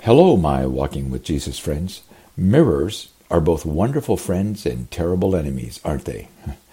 Hello, my Walking with Jesus friends. Mirrors are both wonderful friends and terrible enemies, aren't they?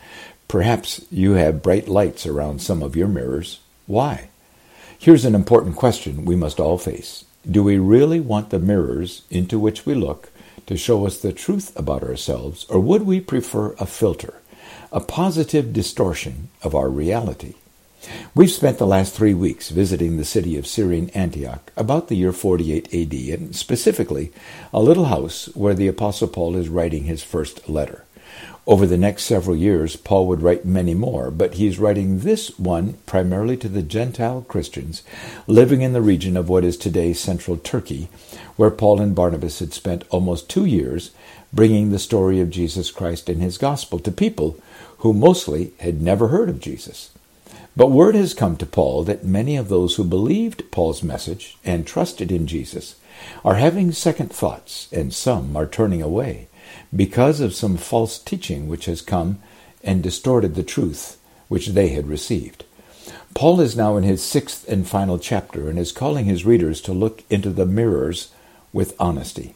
Perhaps you have bright lights around some of your mirrors. Why? Here's an important question we must all face. Do we really want the mirrors into which we look to show us the truth about ourselves, or would we prefer a filter, a positive distortion of our reality? We've spent the last 3 weeks visiting the city of Syrian Antioch about the year 48 AD, and specifically a little house where the Apostle Paul is writing his first letter. Over the next several years, Paul would write many more, but he's writing this one primarily to the Gentile Christians living in the region of what is today central Turkey, where Paul and Barnabas had spent almost 2 years bringing the story of Jesus Christ and his gospel to people who mostly had never heard of Jesus. But word has come to Paul that many of those who believed Paul's message and trusted in Jesus are having second thoughts, and some are turning away because of some false teaching which has come and distorted the truth which they had received. Paul is now in his 6th and final chapter and is calling his readers to look into the mirrors with honesty.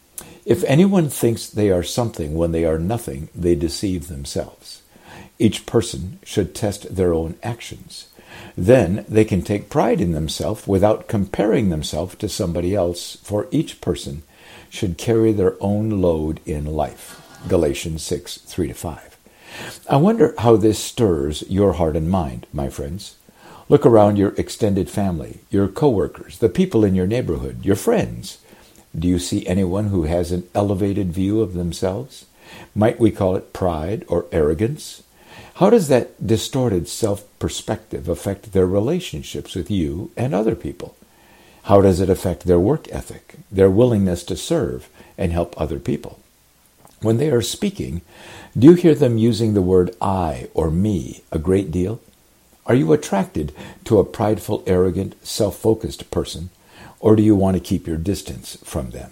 If anyone thinks they are something when they are nothing, they deceive themselves. Each person should test their own actions. Then they can take pride in themselves without comparing themselves to somebody else, for each person should carry their own load in life. Galatians 6, 3-5. I wonder how this stirs your heart and mind, my friends. Look around your extended family, your coworkers, the people in your neighborhood, your friends. Do you see anyone who has an elevated view of themselves? Might we call it pride or arrogance? How does that distorted self-perspective affect their relationships with you and other people? How does it affect their work ethic, their willingness to serve and help other people? When they are speaking, do you hear them using the word I or me a great deal? Are you attracted to a prideful, arrogant, self-focused person, or do you want to keep your distance from them?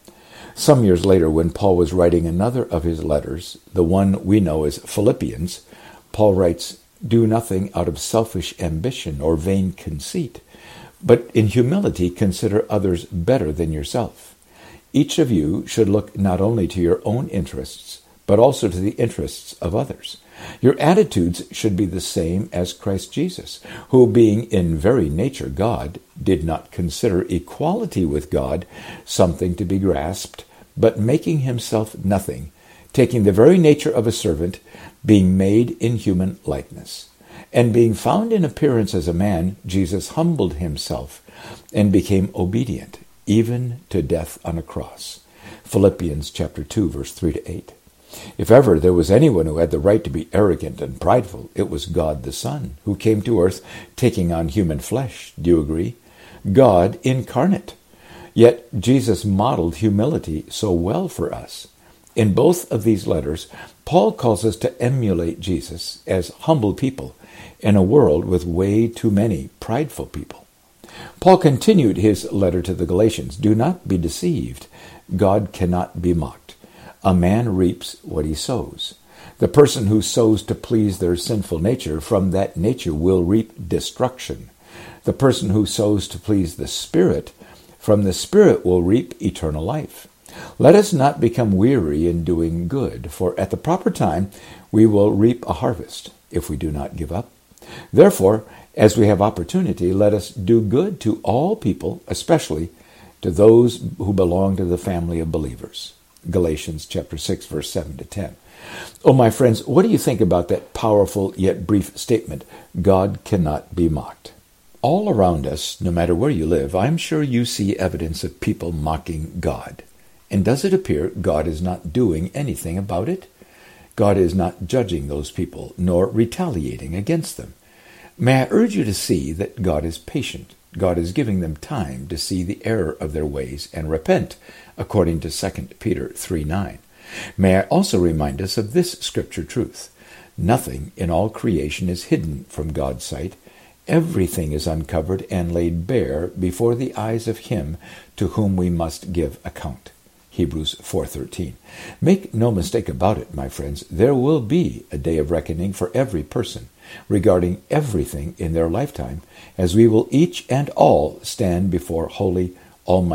Some years later, when Paul was writing another of his letters, the one we know as Philippians, Paul writes, "Do nothing out of selfish ambition or vain conceit, but in humility consider others better than yourself. Each of you should look not only to your own interests, but also to the interests of others. Your attitudes should be the same as Christ Jesus, who, being in very nature God, did not consider equality with God something to be grasped, but making himself nothing, taking the very nature of a servant, being made in human likeness. And being found in appearance as a man, Jesus humbled himself and became obedient, even to death on a cross." Philippians chapter 2, verse 3-8. If ever there was anyone who had the right to be arrogant and prideful, it was God the Son, who came to earth taking on human flesh. Do you agree? God incarnate. Yet Jesus modeled humility so well for us. In both of these letters, Paul calls us to emulate Jesus as humble people in a world with way too many prideful people. Paul continued his letter to the Galatians. Do not be deceived. God cannot be mocked. A man reaps what he sows. The person who sows to please their sinful nature, from that nature will reap destruction. The person who sows to please the Spirit, from the Spirit will reap eternal life. Let us not become weary in doing good, for at the proper time we will reap a harvest if we do not give up. Therefore, as we have opportunity, let us do good to all people, especially to those who belong to the family of believers. Galatians chapter 6, verse 7-10. Oh, my friends, what do you think about that powerful yet brief statement, God cannot be mocked? All around us, no matter where you live, I'm sure you see evidence of people mocking God. And does it appear God is not doing anything about it? God is not judging those people, nor retaliating against them. May I urge you to see that God is patient. God is giving them time to see the error of their ways and repent, according to 2 Peter 3:9. May I also remind us of this scripture truth. Nothing in all creation is hidden from God's sight. Everything is uncovered and laid bare before the eyes of him to whom we must give account. Hebrews 4:13. Make no mistake about it, my friends. There will be a day of reckoning for every person regarding everything in their lifetime, as we will each and all stand before holy, almighty,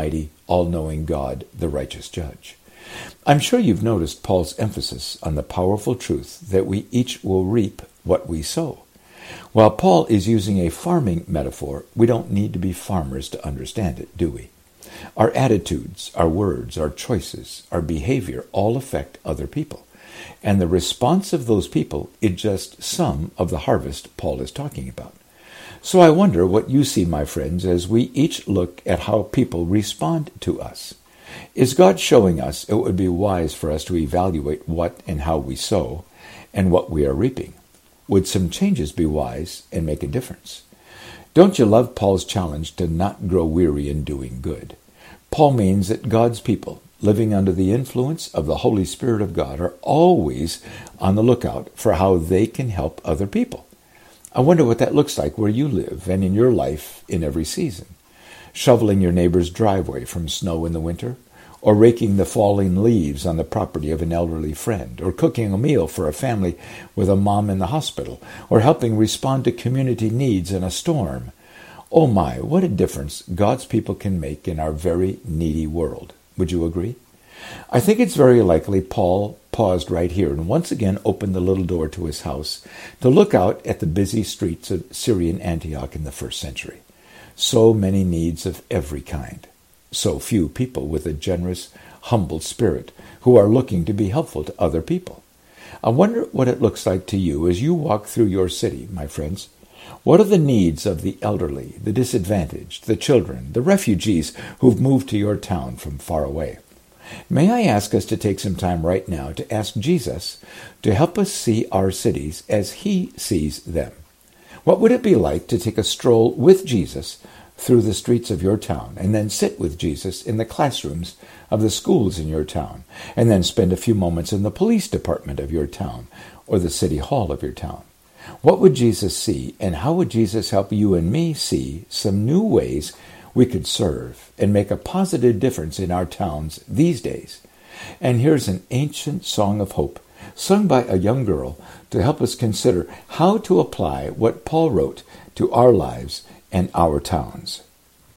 all-knowing God, the righteous judge. I'm sure you've noticed Paul's emphasis on the powerful truth that we each will reap what we sow. While Paul is using a farming metaphor, we don't need to be farmers to understand it, do we? Our attitudes, our words, our choices, our behavior all affect other people. And the response of those people is just some of the harvest Paul is talking about. So I wonder what you see, my friends, as we each look at how people respond to us. Is God showing us it would be wise for us to evaluate what and how we sow and what we are reaping? Would some changes be wise and make a difference? Don't you love Paul's challenge to not grow weary in doing good? Paul means that God's people, living under the influence of the Holy Spirit of God, are always on the lookout for how they can help other people. I wonder what that looks like where you live and in your life in every season. Shoveling your neighbor's driveway from snow in the winter, or raking the falling leaves on the property of an elderly friend, or cooking a meal for a family with a mom in the hospital, or helping respond to community needs in a storm. Oh my, what a difference God's people can make in our very needy world. Would you agree? I think it's very likely Paul paused right here and once again opened the little door to his house to look out at the busy streets of Syrian Antioch in the first century. So many needs of every kind. So few people with a generous, humble spirit who are looking to be helpful to other people. I wonder what it looks like to you as you walk through your city, my friends. What are the needs of the elderly, the disadvantaged, the children, the refugees who've moved to your town from far away? May I ask us to take some time right now to ask Jesus to help us see our cities as he sees them? What would it be like to take a stroll with Jesus through the streets of your town, and then sit with Jesus in the classrooms of the schools in your town, and then spend a few moments in the police department of your town or the city hall of your town? What would Jesus see, and how would Jesus help you and me see some new ways we could serve and make a positive difference in our towns these days? And here's an ancient song of hope, sung by a young girl, to help us consider how to apply what Paul wrote to our lives and our towns.